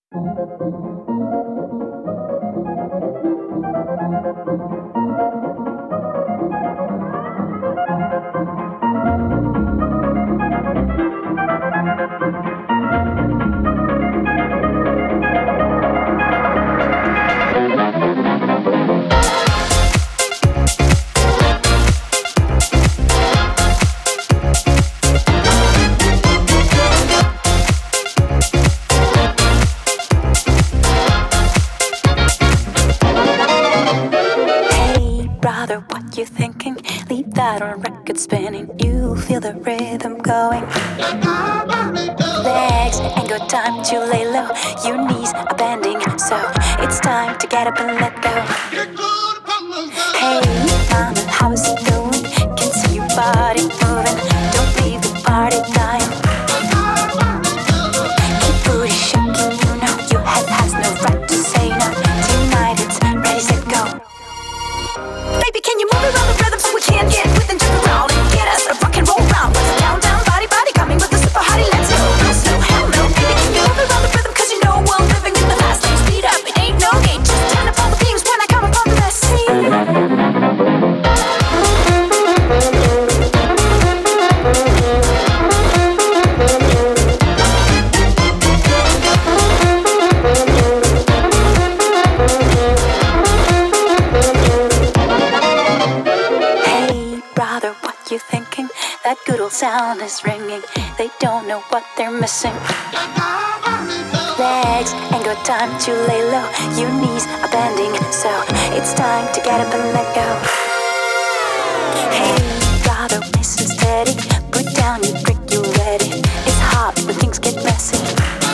Hey, brother, what you thinking? Leave that on record spinning. You feel the rhythm going. Legs ain't got time to lay low. Your knees are bending, so it's time to get up and let go. Hey, mama, how's it going? Can see your body moving. Don't leave the party dying. Keep booty shaking, you know your head has no right to say no. Tonight it's ready, set, go. Baby, can you move around the rhythm so we can get with and jump around and get us a rock and roll round? What's the countdown? Body coming with the super hottie. Let's go. No slow, hell no. Baby, can you move around the rhythm? Cause you know we're living in the fast lane. Speed up, it ain't no game. Just turn up all the beams when I come upon the scene. Hey, brother, what you thinking? That good old sound is ringing. They don't know what they're missing. Legs ain't got time to lay low. Your knees are bending, so it's time to get up and let go. Hey, brother, listen steady. Put down your brick, you ready. It's hot when things get messy.